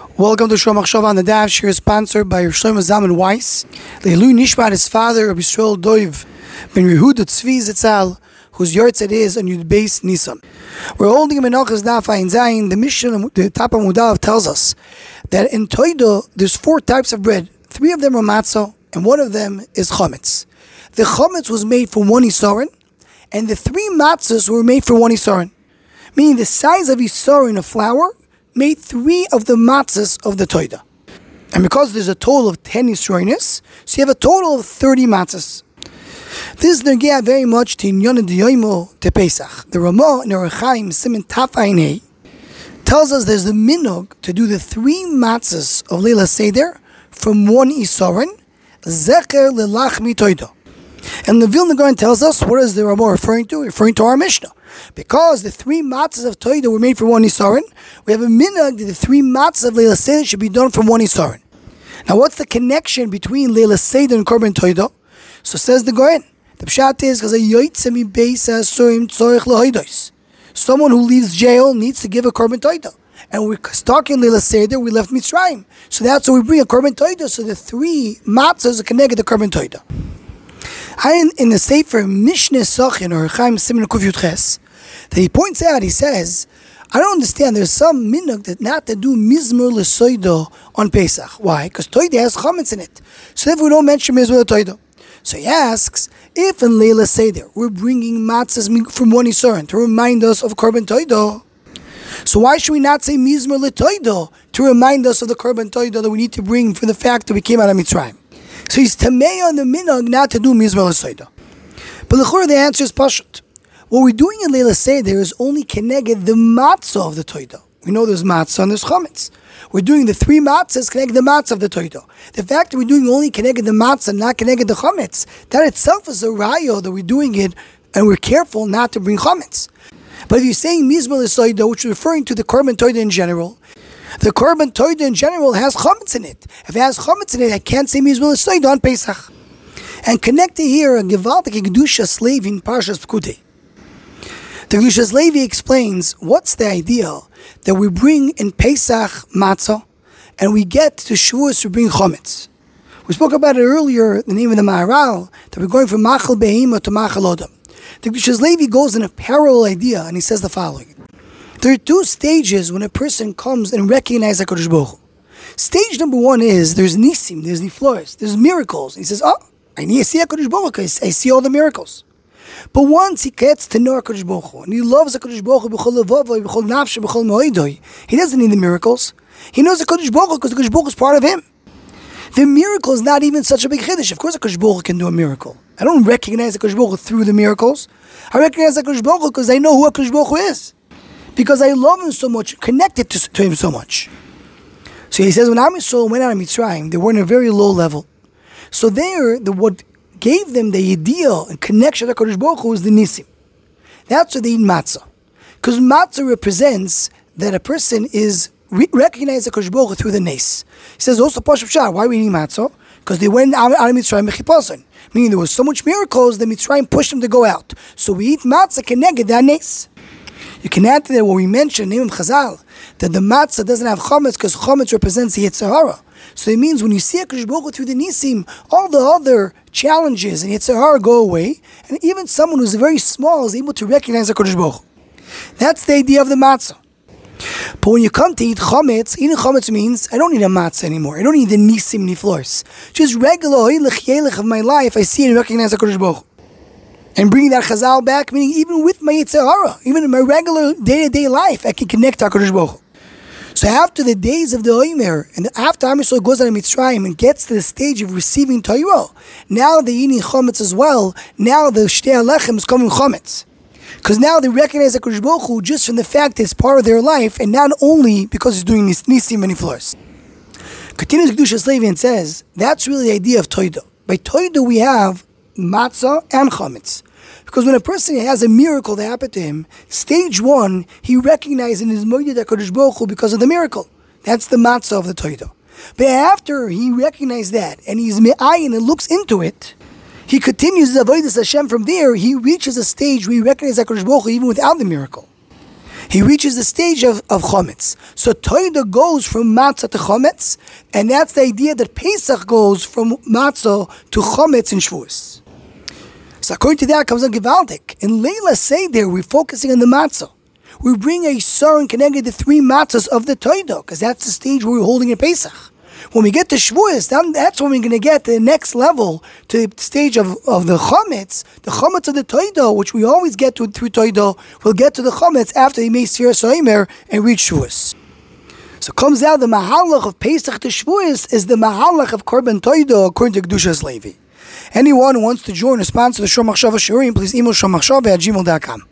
Welcome to Shlomo Machshava on the Daf. Shir is sponsored by Shlomo Zalman Weiss. Leilu Nishmat, his father, Rabbi Yisrael Doiv ben Yehuda Tzvi Zitzal, whose yahrzeit is on Yud Beis Nisan. We're holding in Menachos Daf Ayin Zayin. The Mishnah, the top of Mudav, tells us that in Toido there's 4 types of bread. 3 of them are matzah, and 1 of them is chametz. The chametz was made for 1 isaron, and the 3 matzahs were made for 1 isaron. Meaning the size of isaron of flour made 3 of the matzahs of the Toida. And because there's a total of 10 Yisroinis, so you have a total of 30 matzahs. This is nergea very much to Inyon Diyomo to Pesach. The Ramah in Orach Chaim Siman Taf Ayin Hey tells us there's a minog to do the 3 matzahs of Leila Seder from 1 Isaron, Zecher Lelachmi Toida. And the Vilna Gaon tells us, what is the Ramah referring to? Referring to our Mishnah. Because the 3 matzahs of Toida were made for 1 Isaron, we have a minhag that the 3 matzahs of Leila Seder should be done from 1 Isaron. Now what's the connection between Leila Seder and Korban Toida? So says the Gaon, the Pshat is because someone who leaves jail needs to give a Korban Toida. And we're stuck in Leila Seder, we left Mitzrayim. So that's why we bring a Korban Toida, so the 3 matzahs are connected to Korban Toida. In the Sefer Mishneh Sachin or Chaim Siman Kuf Yud Ches, that he points out, he says, I don't understand, there's some minhag that not to do Mizmor L'Soida on Pesach. Why? Because Toida has chametz in it. So if we don't mention Mizmor L'Toida. So he asks, if in Leila Seder we're bringing matzahs from 1 Isaron to remind us of Korban Toida, so why should we not say Mizmor L'Toida to remind us of the Korban Toida that we need to bring for the fact that we came out of Mitzrayim? So he's tamei on the minhag not to do Mizmor L'Soida. But the answer is pashut. What we're doing in Leila Seder is only connected the matzah of the Toida. We know there's matzah and there's chametz. We're doing the 3 matzahs connect the matzah of the Toida. The fact that we're doing only connected the matzah, not connected the chametz, that itself is a rayo that we're doing it and we're careful not to bring chametz. But if you're saying Mizmor L'Soida, which is referring to the Korban Toida in general, the Korban Toida in general has chametz in it. If it has chametz in it, I can't say Mizmor L'Soida on Pesach. And connected here, a Gevaldik Kedusha Levi in Parshas Pekudei. The Kedushas Levi explains what's the idea that we bring in Pesach matzah and we get to Shavuos to bring chametz. We spoke about it earlier, the name of the Maharal, that we're going from Machal Behema to Machal Odam. The Kedushas Levi goes in a parallel idea and he says the following. There are 2 stages when a person comes and recognizes HaKadosh Baruch Hu. Stage number 1 is there's nisim, there's nifloros, there's miracles. He says, I need to see HaKadosh Baruch Hu because I see all the miracles. But once he gets to know HaKadosh Baruch Hu, and he loves HaKadosh Baruch Hu b'chol levavoi, b'chol nafshe, b'chol ma'odoi, he doesn't need the miracles. He knows HaKadosh Baruch Hu because HaKadosh Baruch Hu is part of him. The miracle is not even such a big chiddush. Of course HaKadosh Baruch Hu can do a miracle. I don't recognize HaKadosh Baruch Hu through the miracles. I recognize HaKadosh Baruch Hu because I know who HaKadosh Baruch Hu is. Because I love him so much, connected to him so much. So he says, when Am Yisrael went out of Mitzrayim, they were in a very low level. So there, what gave them the ideal and connection to HaKadosh Baruch Hu is the nisim. That's why they eat matzah. Because matzah represents that a person is recognized HaKadosh Baruch Hu through the nes. He says also, Pashup Shah, why are we eating matzah? Because they went out of Mitzrayim mechipason. Meaning there was so much miracles, the Mitzrayim pushed them to go out. So we eat matzah connected that nes. You can add to that what we mentioned, name of Chazal, that the matzah doesn't have chametz because chametz represents the Yetzer Hara. So it means when you see HaKadosh Baruch Hu through the nisim, all the other challenges and Yetzer Hara go away, and even someone who's very small is able to recognize HaKadosh Baruch Hu. That's the idea of the matzah. But when you come to eat chametz, eating chametz means I don't need a matzah anymore. I don't need the nisim niflors. Just regular oilech yelech of my life, I see and recognize HaKadosh Baruch Hu. And bringing that Chazal back, meaning even with my Yetzer Hara, even in my regular day-to-day life, I can connect to HaKadosh Baruch Hu. So after the days of the Omer, and after Am Yisrael goes out of Mitzrayim and gets to the stage of receiving Torah, now they're eating chametz as well. Now the Shtei HaLechem is coming chametz. Because now they recognize HaKadosh Baruch Hu just from the fact that it's part of their life, and not only because he's doing nisim and niflors. Continues Kedushas Levi and says, that's really the idea of Toida. By Toida we have matzah and chametz. Because when a person has a miracle that happened to him, stage 1, he recognizes in his moed HaKadosh Baruch Hu because of the miracle. That's the matzah of the Toida. But after he recognized that, and he's me'ayin and looks into it, he continues his avodas Hashem from there. He reaches a stage where he recognizes HaKadosh Baruch Hu even without the miracle. he reaches the stage of chometz. So Toida goes from matzah to chometz, and that's the idea that Pesach goes from matzah to chometz in Shavuos. So according to that comes on Givaldik. In Leila Seder, we're focusing on the matzah. We bring a sar and connect the 3 matzahs of the Toida, because that's the stage where we're holding in Pesach. When we get to Shavuos, that's when we're going to get to the next level, to the stage of the chometz of the Toida, which we always get to through Toida. We'll get to the chometz after he makes Sfiras Omer and reach Shavuos. So comes out the mahalach of Pesach to Shavuos is the mahalach of Korban Toida according to Kedushas Levi. Anyone who wants to join or sponsor the Shor Machshava Shiurim, please email shormachshava@gmail.com.